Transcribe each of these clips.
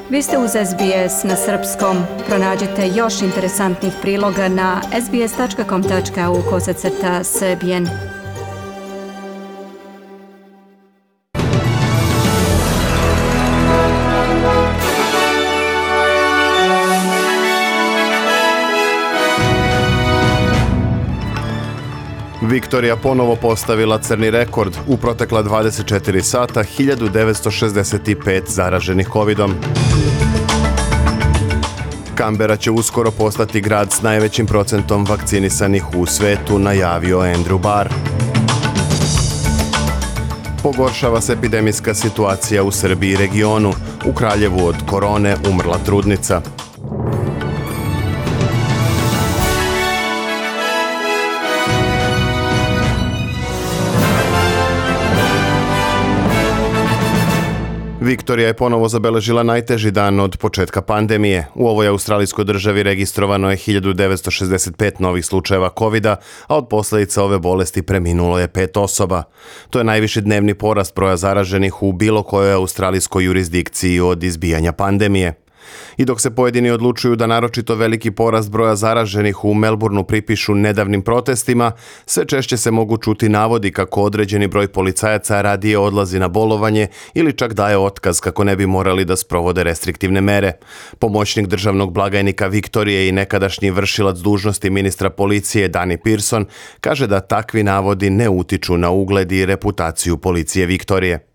Vi ste uz SBS na srpskom. Pronađite još interesantnih priloga na sbs.com.au/srbijen. Viktorija ponovo postavila crni rekord. U protekla 24 sata 1965 zaraženih covidom. Kambera će uskoro postati grad s najvećim procentom vakcinisanih u svetu, najavio Andrew Barr. Pogoršava se epidemijska situacija u Srbiji i regionu. U Kraljevu od korone umrla trudnica. Viktorija je ponovo zabeležila najteži dan od početka pandemije. U ovoj australijskoj državi registrovano je 1965 novih slučajeva covida, a od posljedica ove bolesti preminulo je 5 osoba. To je najviši dnevni porast broja zaraženih u bilo kojoj australijskoj jurisdikciji od izbijanja pandemije. I dok se pojedini odlučuju da naročito veliki porast broja zaraženih u Melbourneu pripišu nedavnim protestima, sve češće se mogu čuti navodi kako određeni broj policajaca radije odlazi na bolovanje ili čak daje otkaz kako ne bi morali da sprovode restriktivne mere. Pomoćnik državnog blagajnika Viktorije i nekadašnji vršilac dužnosti ministra policije Danny Pearson kaže da takvi navodi ne utiču na ugled i reputaciju policije Viktorije.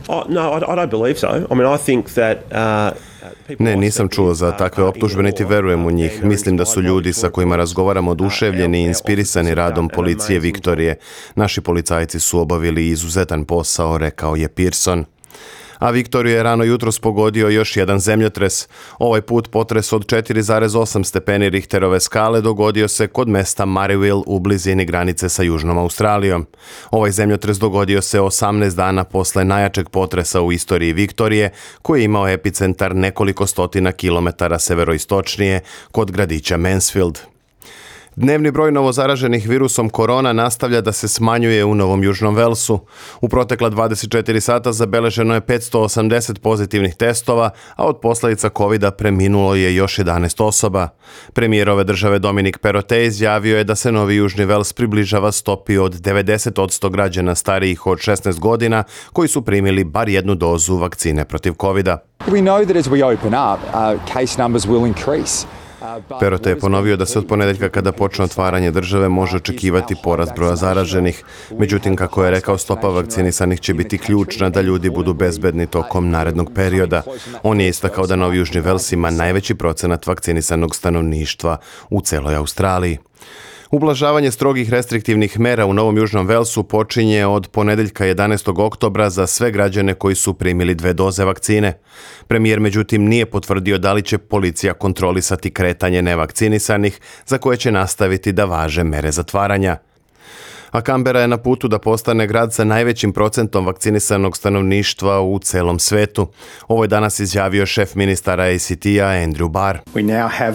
Ne, nisam čuo za takve optužbe, niti verujem u njih. Mislim da su ljudi sa kojima razgovaramo oduševljeni i inspirisani radom policije Viktorije. Naši policajci su obavili izuzetan posao, rekao je Pearson. A Viktoriju je rano jutros pogodio još jedan zemljotres. Ovaj put potres od 4,8 stepeni Richterove skale dogodio se kod mesta Maryville u blizini granice sa Južnom Australijom. Ovaj zemljotres dogodio se 18 dana posle najjačeg potresa u istoriji Viktorije, koji je imao epicentar nekoliko stotina kilometara severoistočnije kod gradića Mansfield. Dnevni broj novozaraženih virusom korona nastavlja da se smanjuje u Novom Južnom Velsu. U protekla 24 sata zabeleženo je 580 pozitivnih testova, a od posljedica covida preminulo je još 11 osoba. Premijer ove države Dominic Perrottet izjavio je da se Novi Južni Vels približava stopi od 90% građana starijih od 16 godina koji su primili bar jednu dozu vakcine protiv covida. We know that as we open up, case numbers will increase. Perrottet je ponovio da se od ponedeljka kada počne otvaranje države može očekivati porast broja zaraženih. Međutim, kako je rekao, stopa vakcinisanih će biti ključna da ljudi budu bezbedni tokom narednog perioda. On je istakao da Novi Južni Vels ima najveći procenat vakcinisanog stanovništva u celoj Australiji. Ublažavanje strogih restriktivnih mera u Novom Južnom Velsu počinje od ponedeljka 11. oktobra za sve građane koji su primili 2 doze vakcine. Premijer međutim nije potvrdio da li će policija kontrolisati kretanje nevakcinisanih, za koje će nastaviti da važe mere zatvaranja. A Kambera je na putu da postane grad sa najvećim procentom vakcinisanog stanovništva u celom svetu. Ovo je danas izjavio šef ministara ACT-a Andrew Barr. We now have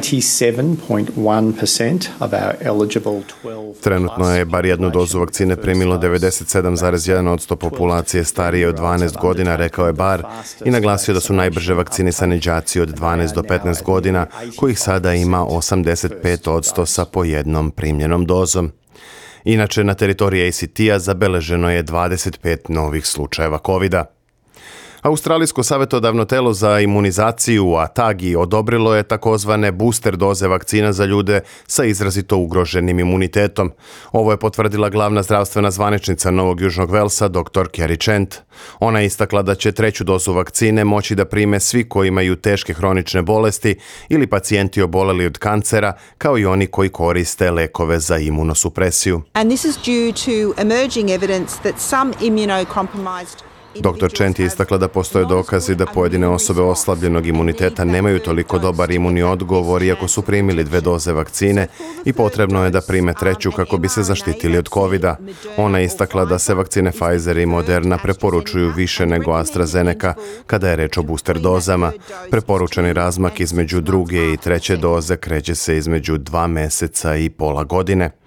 97.1% of our eligible 12. Trenutno je bar jednu dozu vakcine primilo 97,1% populacije starije od 12 godina, rekao je Barr, i naglasio da su najbrže vakcinisani đaci od 12 do 15 godina, kojih sada ima 85% sa po jednom primljenom dozom. Inače, na teritoriji ACT-a zabeleženo je 25 novih slučajeva covida. Australijsko savjetodavno telo za imunizaciju ATAGI odobrilo je takozvane booster doze vakcina za ljude sa izrazito ugroženim imunitetom. Ovo je potvrdila glavna zdravstvena zvaničnica Novog Južnog Velsa, dr. Kerry Chant. Ona je istakla da će 3. dozu vakcine moći da prime svi koji imaju teške hronične bolesti ili pacijenti oboleli od kancera, kao i oni koji koriste lekove za imunosupresiju. And this is due to emerging evidence that some immunocompromised Dr. Chant je istakla da postoje dokazi da pojedine osobe oslabljenog imuniteta nemaju toliko dobar imunni odgovor iako su primili 2 doze vakcine i potrebno je da prime 3. kako bi se zaštitili od covida. Ona je istakla da se vakcine Pfizer i Moderna preporučuju više nego AstraZeneca kada je reč o booster dozama. Preporučeni razmak između 2. i 3. doze kreće se između 2 meseca i pola godine.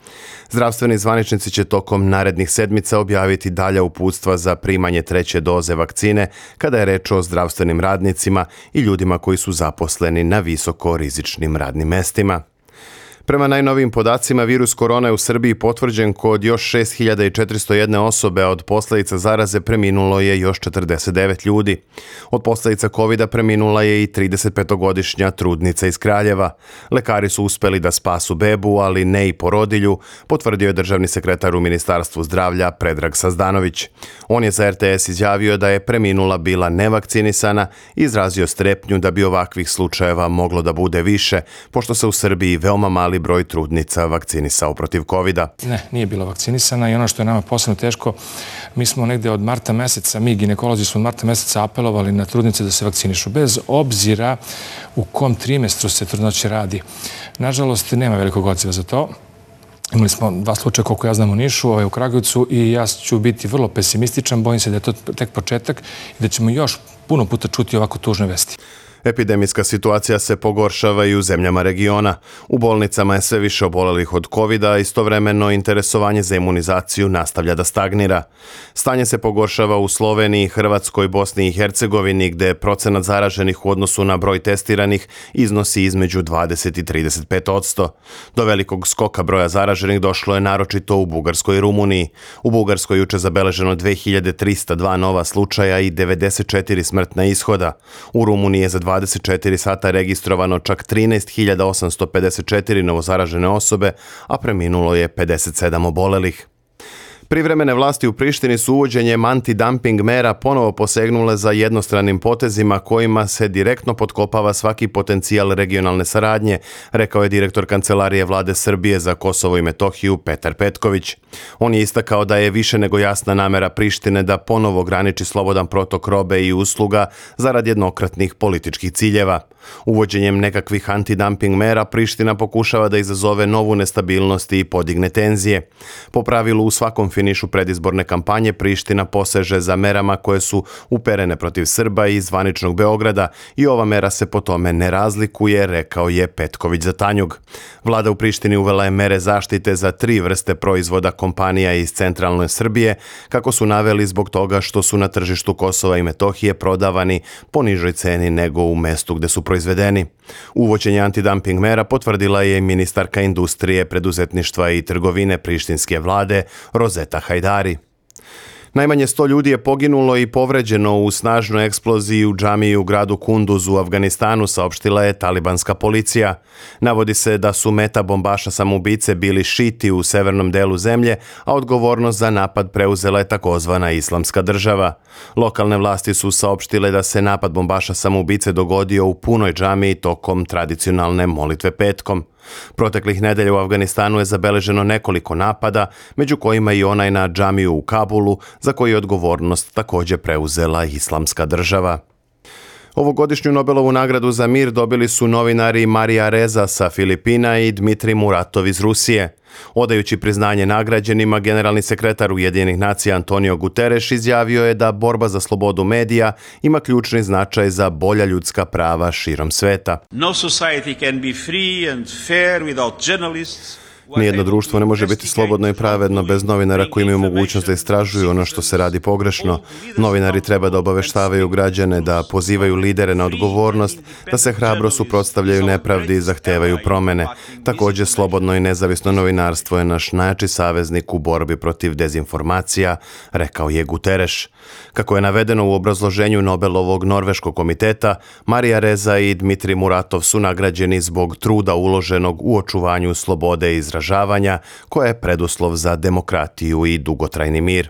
Zdravstveni zvaničnici će tokom narednih sedmica objaviti dalja uputstva za primanje 3. doze vakcine kada je reč o zdravstvenim radnicima i ljudima koji su zaposleni na visoko rizičnim radnim mestima. Prema najnovijim podacima, virus korona je u Srbiji potvrđen kod još 6.401 osobe, a od posljedica zaraze preminulo je još 49 ljudi. Od posljedica covida preminula je i 35-godišnja trudnica iz Kraljeva. Lekari su uspeli da spasu bebu, ali ne i porodilju, potvrdio je državni sekretar u Ministarstvu zdravlja Predrag Sazdanović. On je za RTS izjavio da je preminula bila nevakcinisana i izrazio strepnju da bi ovakvih slučajeva moglo da bude više, pošto se u Srbiji veoma mali broj trudnica vakcinisao protiv covida. Ne, nije bila vakcinisana i ono što je nama posebno teško, mi smo negde od marta meseca, mi ginekolozi smo od marta meseca apelovali na trudnice da se vakcinišu, bez obzira u kom trimestru se trudnoće radi. Nažalost, nema velikog odziva za to. Imali smo 2 slučaja, koliko ja znam, u Nišu, u Kragujevcu, i ja ću biti vrlo pesimističan, bojim se da je to tek početak i da ćemo još puno puta čuti ovako tužne vesti. Epidemijska situacija se pogoršava i u zemljama regiona. U bolnicama je sve više obolelih od covida, a istovremeno interesovanje za imunizaciju nastavlja da stagnira. Stanje se pogoršava u Sloveniji, Hrvatskoj, Bosni i Hercegovini, gde procenat zaraženih u odnosu na broj testiranih iznosi između 20 i 35%. Do velikog skoka broja zaraženih došlo je naročito u Bugarskoj i Rumuniji. U Bugarskoj juče zabeleženo 2302 nova slučaja i 94 smrtna ishoda. U Rumuniji je za 24 sata registrovano čak 13.854 novozaražene osobe, a preminulo je 57 obolelih. Privremene vlasti u Prištini su uvođenjem antidumping mera ponovo posegnule za jednostranim potezima kojima se direktno potkopava svaki potencijal regionalne saradnje, rekao je direktor Kancelarije vlade Srbije za Kosovo i Metohiju Petar Petković. On je istakao da je više nego jasna namera Prištine da ponovo ograniči slobodan protok robe i usluga zarad jednokratnih političkih ciljeva. Uvođenjem nekakvih antidumping mera Priština pokušava da izazove novu nestabilnost i podigne tenzije. Po pravilu, u svakom finišu predizborne kampanje Priština poseže za merama koje su uperene protiv Srba iz zvaničnog Beograda i ova mera se po tome ne razlikuje, rekao je Petković za Tanjug. Vlada u Prištini uvela je mere zaštite za 3 vrste proizvoda kompanija iz centralne Srbije, kako su naveli zbog toga što su na tržištu Kosova i Metohije prodavani po nižoj ceni nego u mestu gde su proizvedeni. Uvođenje antidumping mera potvrdila je ministarka industrije, preduzetništva i trgovine prištinske vlade Rozeta Hajdari. Najmanje 100 ljudi je poginulo i povređeno u snažnoj eksploziji u džamiji u gradu Kunduz u Afganistanu, saopštila je talibanska policija. Navodi se da su meta bombaša samoubice bili šiti u severnom delu zemlje, a odgovornost za napad preuzela je takozvana Islamska država. Lokalne vlasti su saopštile da se napad bombaša samoubice dogodio u punoj džamiji tokom tradicionalne molitve petkom. Proteklih nedelja u Afganistanu je zabeleženo nekoliko napada, među kojima i onaj na džamiju u Kabulu, za koji je odgovornost također preuzela Islamska država. Ovogodišnju Nobelovu nagradu za mir dobili su novinari Marija Reza sa Filipina i Dmitrij Muratov iz Rusije. Odajući priznanje nagrađenima, generalni sekretar Ujedinjenih nacija Antonio Guterres izjavio je da borba za slobodu medija ima ključni značaj za bolja ljudska prava širom sveta. No society can be free and fair without journalists. Nijedno društvo ne može biti slobodno i pravedno bez novinara koji imaju mogućnost da istražuju ono što se radi pogrešno. Novinari treba da obaveštavaju građane, da pozivaju lidere na odgovornost, da se hrabro suprotstavljaju nepravdi i zahtevaju promene. Također, slobodno i nezavisno novinarstvo je naš najjači saveznik u borbi protiv dezinformacija, rekao je Guterres. Kako je navedeno u obrazloženju Nobelovog norveškog komiteta, Marija Reza i Dmitrij Muratov su nagrađeni zbog truda uloženog u očuvanju slobode izražavanja, koja je preduslov za demokratiju i dugotrajni mir.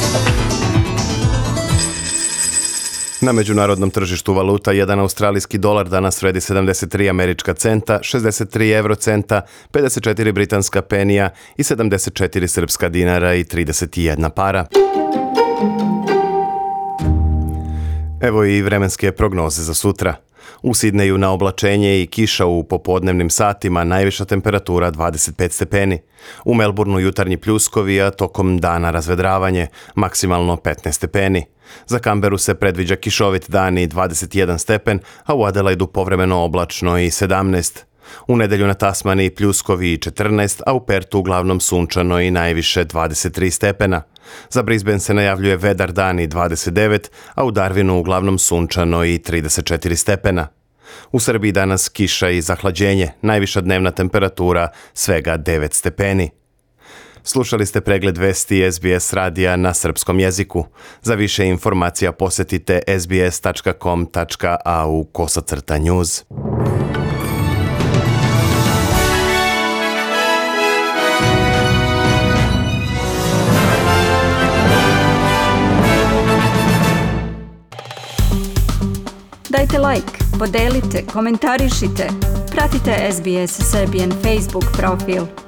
Na međunarodnom tržištu valuta jedan australijski dolar danas vredi 73 američka centa, 63 eurocenta, 54 britanska penija i 74 srpska dinara i 31 para. Evo i vremenske prognoze za sutra. U Sidneju na oblačenje i kiša u popodnevnim satima, najviša temperatura 25 stepeni. U Melbourneu jutarnji pljuskovi, a tokom dana razvedravanje, maksimalno 15 stepeni. Za Canberu se predviđa kišovit dan i 21 stepen, a u Adelaidu povremeno oblačno i 17. U nedjelju na Tasmaniji pljuskovi i 14, a u Pertu uglavnom sunčano i najviše 23 stepena. Za Brisbane se najavljuje vedar dan i 29, a u Darwinu uglavnom sunčano i 34 stepena. U Srbiji danas kiša i zahlađenje, najviša dnevna temperatura svega 9 stepeni. Slušali ste pregled vesti SBS radija na srpskom jeziku. Za više informacija posjetite sbs.com.au/news. Dajte like, podelite, komentarišite. Pratite SBS Serbian Facebook profil.